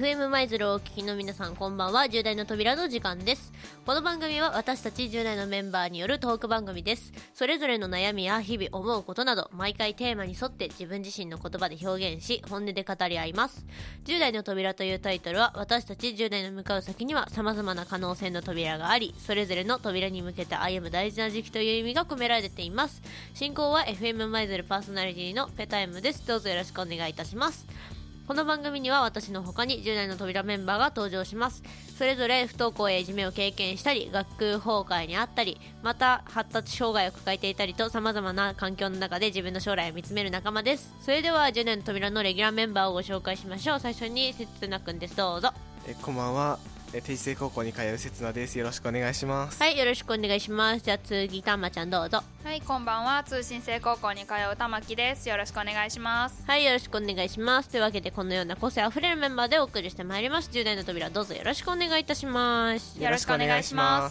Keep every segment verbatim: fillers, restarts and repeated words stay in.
エフエム 舞鶴をお聞きの皆さん、こんばんは。じゅう代の扉の時間です。この番組は私たちじゅう代のメンバーによるトーク番組です。それぞれの悩みや日々思うことなど、毎回テーマに沿って自分自身の言葉で表現し、本音で語り合います。じゅう代の扉というタイトルは、私たちじゅう代の向かう先には様々な可能性の扉があり、それぞれの扉に向けて歩む大事な時期という意味が込められています。進行は エフエム 舞鶴パーソナリティのペタイムです。どうぞよろしくお願いいたします。この番組には私の他にじゅう代の扉メンバーが登場します。それぞれ不登校やいじめを経験したり、学区崩壊にあったり、また発達障害を抱えていたりと、様々な環境の中で自分の将来を見つめる仲間です。それではじゅう代の扉のレギュラーメンバーをご紹介しましょう。最初にせつなくんです。どうぞ。 えこんばんは。え定時制高校に通うせつなです。よろしくお願いします。 はい、よろしくお願いします。じゃあ次、たまちゃんどうぞ。 はい、こんばんは。通信制高校に通う玉木です。よろしくお願いします。 はい、よろしくお願いします。というわけで、このような個性あふれるメンバーでお送りしてまいります。じゅう代の扉、どうぞよろしくお願いいたします。 よろしくお願いします。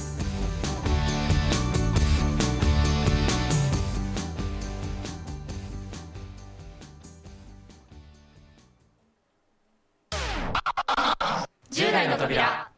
じゅう代の扉。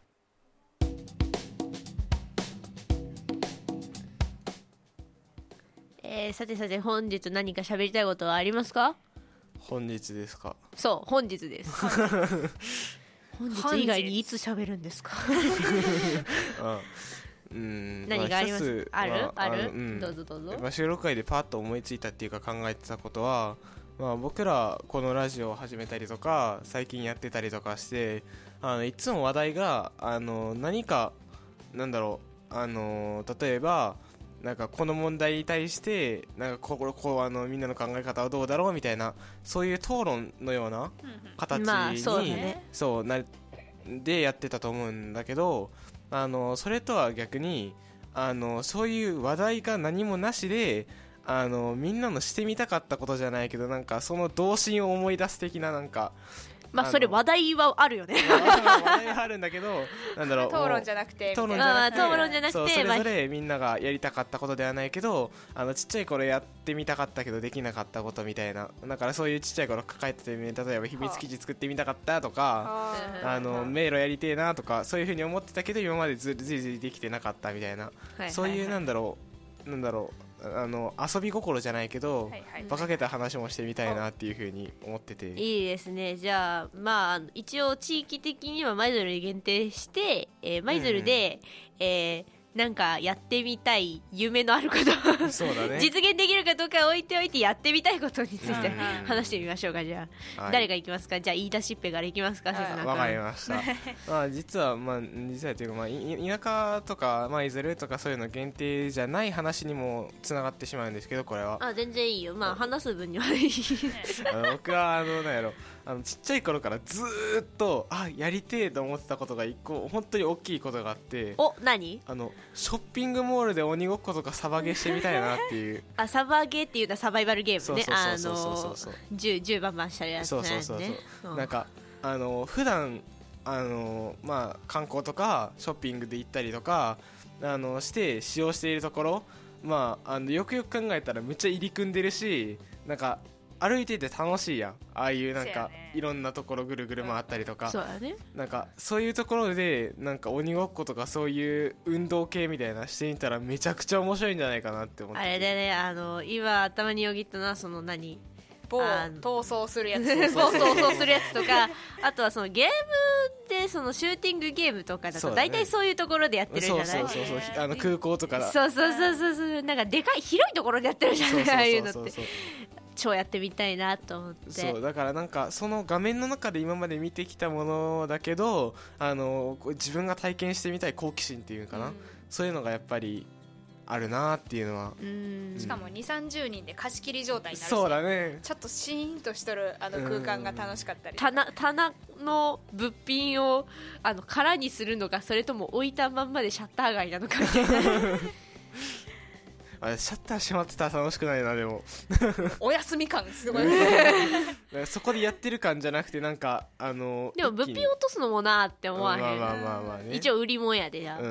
えー、さてさて、本日何か喋りたいことはありますか？ 本日ですか？ そう、本日です。本日以外にいつ喋るんですか？ あうん何があります？ まあ、 あるある、 うん、 どうぞどうぞ。 まあ、収録会でパッと思いついたっていうか考えてたことは、まあ、僕らこのラジオを始めたりとか最近やってたりとかして、あのいつも話題があの何かなんだろう、あの例えばなんかこの問題に対してなんかこうこうあのみんなの考え方はどうだろうみたいな、そういう討論のような形に、 まあそうだね、 そうなでやってたと思うんだけど、あのそれとは逆にあのそういう話題が何もなしで、あのみんなのしてみたかったことじゃないけど、なんかその童心を思い出す的な、なんかまあそれ話題はあるよね。 話題はあるんだけど、なんだろう、 討論じゃなくて討論みたいな、 あー討論じゃなくて、 そうそれぞれみんながやりたかったことではないけど、あのちっちゃい頃やってみたかったけどできなかったことみたいな、だからそういうちっちゃい頃抱えてて、例えば秘密基地作ってみたかったとか、あの迷路やりてえなとか、そういう風に思ってたけど今までずずいずいできてなかったみたいな、 はいはいはい、 そういうなんだろうなんだろうあの遊び心じゃないけど、 はいはい、 馬鹿げた話もしてみたいなっていう風に思ってて、 いいですね。じゃあまあ一応地域的には舞鶴に限定して、えー、舞鶴で、うん、えーなんかやってみたい夢のあることそうだね、 実現できるかどうか置いておいて、やってみたいことについて話してみましょうか。じゃあ、はい、誰がいきますか？じゃあ言い出しっぺからいきますか？せつな君。 わかりましたまあ実は、まあ、実はというか、まあ、田舎とか舞鶴とかそういうの限定じゃない話にもつながってしまうんですけど、これはあ全然いいよ、まあ話す分にはいいあの僕はあのなんやろあのちっちゃい頃からずーっとあやりてえと思ってたことが一個本当に大きいことがあって、 お何？ あのショッピングモールで鬼ごっことかサバゲーしてみたいなっていうあサバゲーっていうのはサバイバルゲームね、あそうそうそうそうの銃銃バンバンしたやつね。 そうそうそうそう、 うん、 なんかあの普段あのまあ観光とかショッピングで行ったりとかあのして使用しているところ、まああのよくよく考えたらめっちゃ入り組んでるし、なんか歩いてて楽しいやん、ああいうなんか、ね、いろんなところぐるぐる回ったりとか、 そうだね、 なんかそういうところでなんか鬼ごっことかそういう運動系みたいなしてみたらめちゃくちゃ面白いんじゃないかなって思って。 あれでね、あの今頭によぎったのはその何某逃走するやつ某逃走するやつとかあとはそのゲームでそのシューティングゲームとかだと大体そういうところでやってるじゃない。 そうそうそうそう、あの空港とかだ、 そうそうそうそうそう、なんかでかい広いところでやってるじゃない、ああいうのって超やってみたいなと思って。 そうだからなんかその画面の中で今まで見てきたものだけど、あの自分が体験してみたい好奇心っていうかな、うん、そういうのがやっぱりあるなっていうのは、 うん、 しかもにじゅうさんじゅうにんで貸し切り状態になるし、 そうだね、 ちょっとシーンとしとるあの空間が楽しかったり、 棚, 棚の物品をあの空にするのか、それとも置いたまんまでシャッター街なのかみたいなあれシャッター閉まってたら楽しくないな。でもお休み感すごいそこでやってる感じゃなくて、なんかあのでも物品落とすのもなって思わへん、 まあまあまあまあね、 一応売り物やでや、 うん、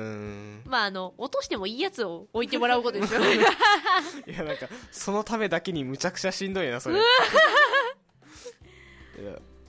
まああの落としてもいいやつを置いてもらうことですよいやなんかそのためだけにむちゃくちゃしんどいなそれいや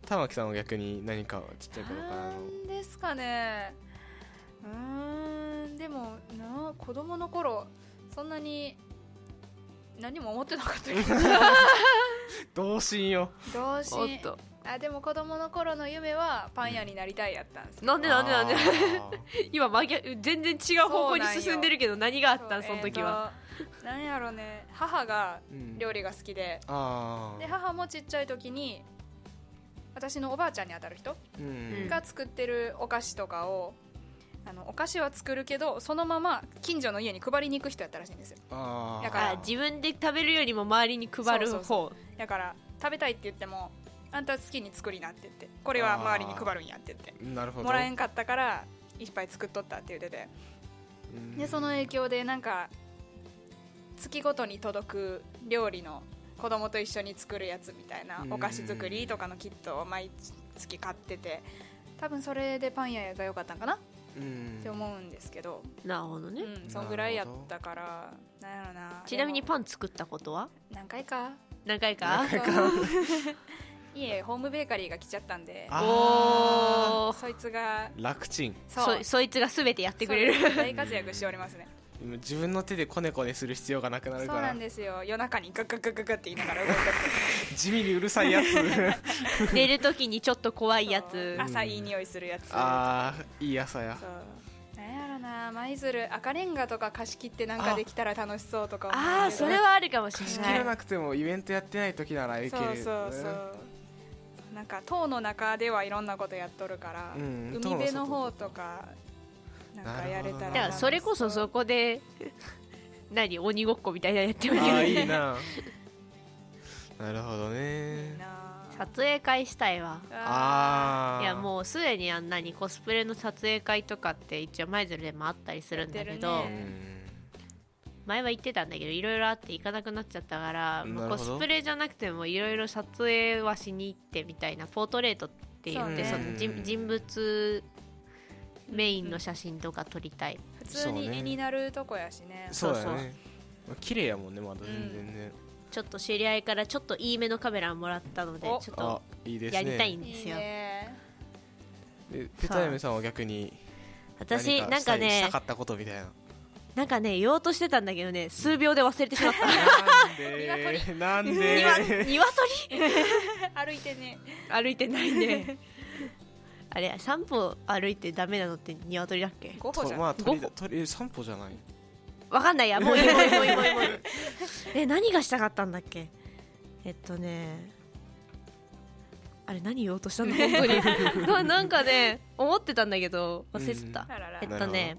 玉木さんは逆に何かちっちゃい頃からのなんですかね。うーんでもな子供の頃そんなに何も思ってなかったけど童心よ。 どうしおっとあでも子供の頃の夢はパン屋になりたいやったんですけど、 なんでなんでなんであ今真逆全然違う方向に進んでるけど何があったんそそうの時は、 えーとなんやろね、母がー料理が好きで、 あで母もちっちゃい時に私のおばあちゃんにあたる人うんが作ってるお菓子とかを、あのお菓子は作るけどそのまま近所の家に配りに行く人やったらしいんですよ。 あーだからあ自分で食べるよりも周りに配る方。 そうそうだから食べたいって言ってもあんた好きに作りなって言って、これは周りに配るんやって言ってなるほど。 もらえんかったからいっぱい作っとったって言ってて、 うんでその影響でなんか月ごとに届く料理の子供と一緒に作るやつみたいなお菓子作りとかのキットを毎月買ってて、多分それでパン屋が良かったんかなうんって思うんですけど、 なるほどね、 うん、そんぐらいやったからなんやろな。 ちなみにでもパン作ったことは何回か何回かいえホームベーカリーが来ちゃったんで、 あおーそいつが楽ちん。 そうそそいつが全てやってくれる。 そう大活躍しておりますね。 自分の手でコネコネする必要がなくなるそうなからんですよ。夜中にガッガッガッガッガッって言いながら動いて地味にうるさいやつ寝るときにちょっと怖いやそうつ。 朝いい匂いするやつ。 あーいい朝や。 そうなんやろな、舞鶴赤レンガとか貸し切ってなんかできたら楽しそうとか思うけど。 ああそれはあるかもしれ仕切ない。 らなくてもイベントやってない時ならいけそうる。 そうそうなんか塔の中ではいろんなことやっとるから、 うん海辺の方とかなんかやれたらなるほどなだからそれこそそこで何鬼ごっこみたいなのやってもいいよああね。 いいな。なるほどいいね。 な撮影会したいわ。 ああいやもうすでにあんなにコスプレの撮影会とかって一応舞鶴でもあったりするんだけど、 やってるねうん前は行ってたんだけどいろいろあって行かなくなっちゃったから、もうコなるほどスプレじゃなくてもいろいろ撮影はしに行ってみたいな、ポートレートって言ってそそうねの人人物メインの写真とか撮りたい。 普通に絵になるとこやしね。 そうだよね。まあ綺麗やもんねまだ全然ね。 ちょっと知り合いからちょっといいめのカメラをもらったのでおちょっあといいですね。 やりたいんいいですよ。 ね。 でペタヤメさんは逆に私何なんかねしたかったことみたいな。 なんかね言おうとしてたんだけどね数秒で忘れてしまった。 なんでなんでニワニワ歩いてね。 トリ歩いてないね。あれ散歩歩いてダメなのってニワトリだっけ？ ご歩じゃん。 とまあ鳥ごだ鳥散歩じゃない。 わかんないやもういいもういいもういいもういいもういい。え何がしたかったんだっけ？えっとねあれ何言おうとしたの本当にななんかね思ってたんだけど忘れてた。 あららえっとね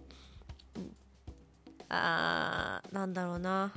あーなんだろうな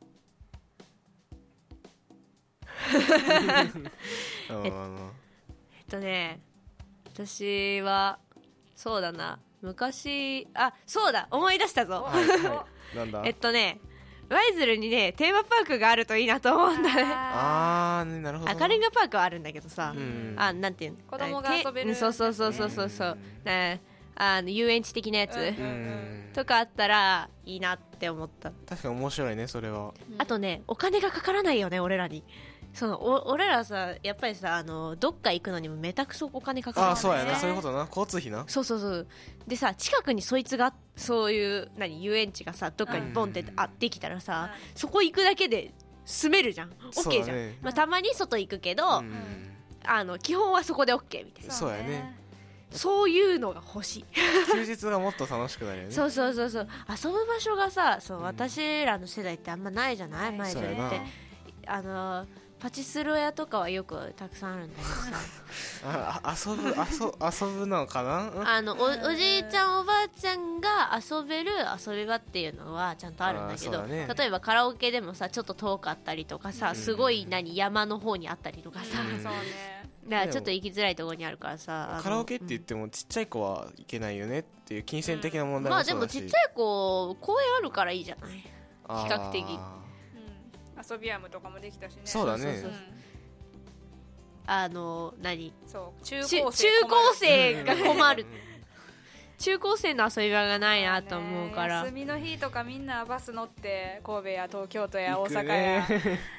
うんえっとね私はそうだな昔あそうだ思い出したぞ。 はいはいなんだ。 えっとね舞鶴にねテーマパークがあるといいなと思うんだね。 ああねなるほど。 赤レンガパークはあるんだけどさ、 うんあなんていうの子供が遊べるけそうそうそうそうそうそう、ね、あの遊園地的なやつ、 うんうんとかあったらいいなって思った。 確かに面白いねそれは。 あとねお金がかからないよね俺らに。そのお俺らさやっぱりさあのどっか行くのにもめたくそお金かかるああそうやなねそういうことな交通費な。 そうそうそうでさ近くにそいつがそういう何遊園地がさどっかにボンってあできたらさ、そこ行くだけで住めるじゃん OK じゃん、 そうだねまあ、たまに外行くけど、 うんあの基本はそこで OK みたいなそうやね。 そういうのが欲しい。 休日がもっと楽しくなるよね。 そうそうそうそう遊ぶ場所がさそう、私らの世代ってあんまないじゃない舞鶴ってそうやな。 あのパチスロ屋とかはよくたくさんあるんだけどさあ遊ぶ遊遊ぶのかな。うんあの お, おじいちゃんおばあちゃんが遊べる遊び場っていうのはちゃんとあるんだけどあーそうだね例えばカラオケでもさちょっと遠かったりとかさ、 うんすごい何山の方にあったりとかさ、 うんそうね。 だからちょっと行きづらいところにあるからさあのカラオケって言ってもちっちゃい子はいけないよねっていう金銭的な問題まあでもそうだし。 もちっちゃい子公園あるからいいじゃないあー比較的うん遊びやむとかもできたしね。 そうだねそうそうそうあの何うんそう中中高生中高生が困るうん中高生の遊び場がないなと思うから、 休みの日とかみんなバス乗って神戸や東京都や大行く阪やね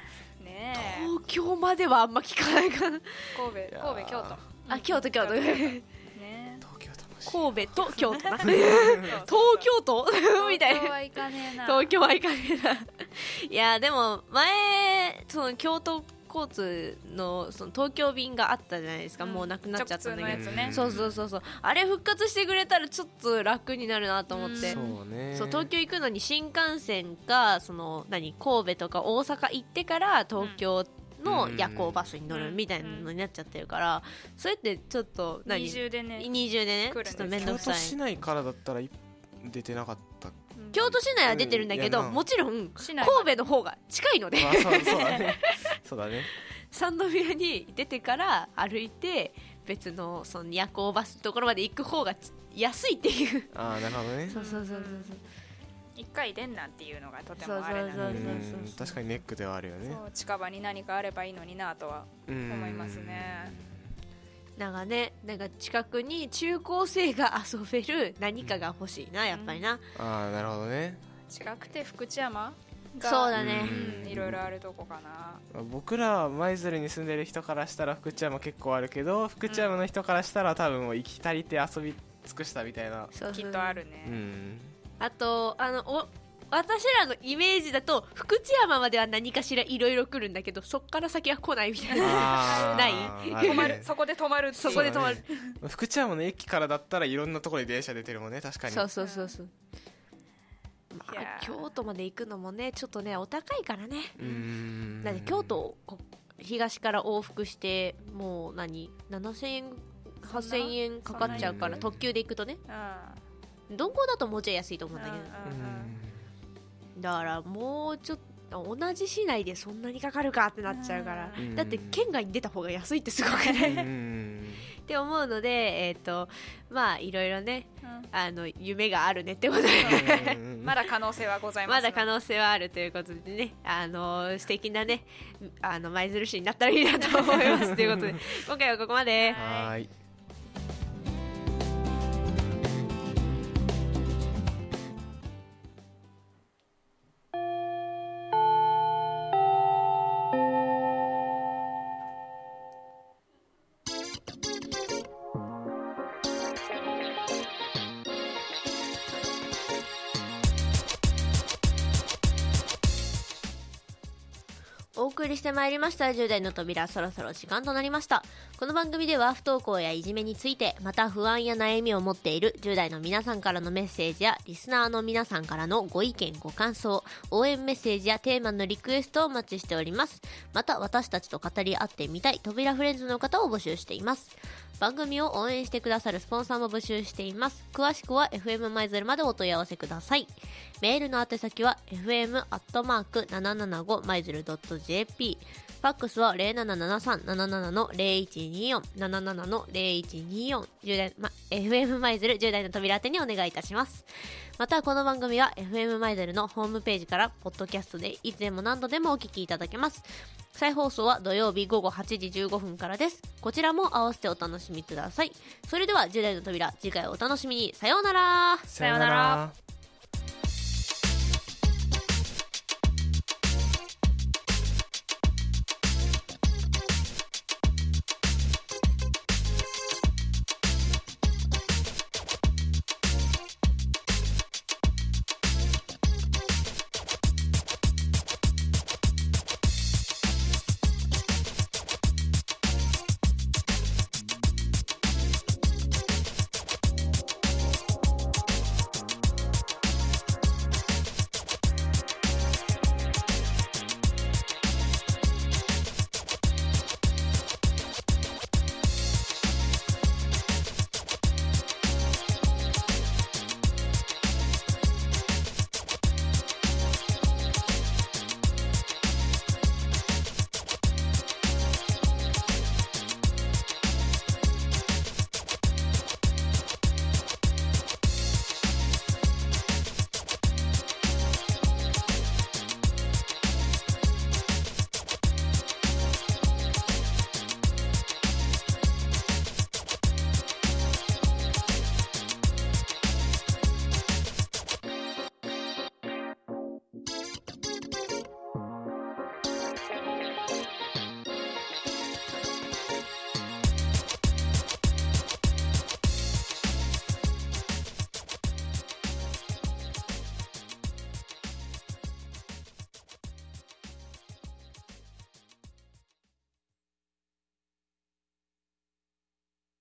ねえ東京まではあんま聞かないかな。 神戸神戸京都あ、京都京都ね東京楽しい。 神戸と京都な東京都みたいな。 東京は行かねえな東京は行かねえな。いやでも前その京都交通 の, その東京便があったじゃないですか、うん、もうなくなっちゃったんだけど、 直通のやつね、 そうそうそうそう、あれ復活してくれたらちょっと楽になるなと思って、 そうね、 そう東京行くのに新幹線かその何神戸とか大阪行ってから東京の夜行バスに乗るみたいなのになっちゃってるから、それってちょっと何二重でね二重でねちょっと面倒くさい。 京都市内からだったら出てなかった京都市内は出てるんだけど、 うん、 もちろん市内神戸の方が近いので、 まあ、そうそうだねそうだね三宮に出てから歩いて別のその夜行バスのところまで行く方が安いっていう。 ああなるほどね。 そうそうそうそう一回出んなっていうのがとてもあれなので、 確かにネックではあるよね。 そう近場に何かあればいいのになとは思いますね。 なんかね、なんか近くに中高生が遊べる何かが欲しいな、やっぱりな、 うん、ああなるほどね。 近くて福知山がそうだね、 うん、いろいろあるとこかな。 僕ら舞鶴に住んでる人からしたら福知山結構あるけど、福知山の人からしたら多分もう行き足りて遊び尽くしたみたいな、 そうそうきっとあるね、 うん、 あとあのお私らのイメージだと福知山までは何かしらいろいろ来るんだけど、そっから先は来ないみたいなない止まる、そこで止まるっていうそこで止まる、 ね、福知山の駅からだったらいろんなところに電車出てるもんね。確かにそうそうそうそう、まあ、京都まで行くのもねちょっとねお高いからね。 うーんだって京都東から往復してもう何ななせんえんはっせんえんかかっちゃうから、特急で行くとね、鈍行だともうちょい安いと思うんだけど、だからもうちょっと同じ市内でそんなにかかるかってなっちゃうから、だって県外に出た方が安いってすごくねって思うので、えーとまあいろいろね、うん、あの夢があるねってことでまだ可能性はございます、 まだ可能性はあるということでね、あの素敵なねあの舞鶴市になったらいいなと思いますということで今回はここまで。 はい。 お送りしてまいりましたじゅう代の扉、そろそろ時間となりました。この番組では不登校やいじめについて、また不安や悩みを持っているじゅう代の皆さんからのメッセージやリスナーの皆さんからのご意見ご感想、応援メッセージやテーマのリクエストをお待ちしております。また私たちと語り合ってみたい扉フレンズの方を募集しています。番組を応援してくださるスポンサーも募集しています。詳しくは エフエム 舞鶴までお問い合わせください。メールの宛先は エフエム アットマーク ななななご マイズル ドット ジェーピー、 ファックスは ゼロななななさん なななな の ゼロいちによん ななななの ゼロいちによん、ま、エフエム 舞鶴じゅう代の扉宛てにお願いいたします。またこの番組は エフエム 舞鶴のホームページからポッドキャストでいつでも何度でもお聞きいただけます。再放送は土曜日午後はちじじゅうごふんからです。こちらも合わせてお楽しみください。それではじゅう代の扉、次回お楽しみに。さようなら。 さようなら。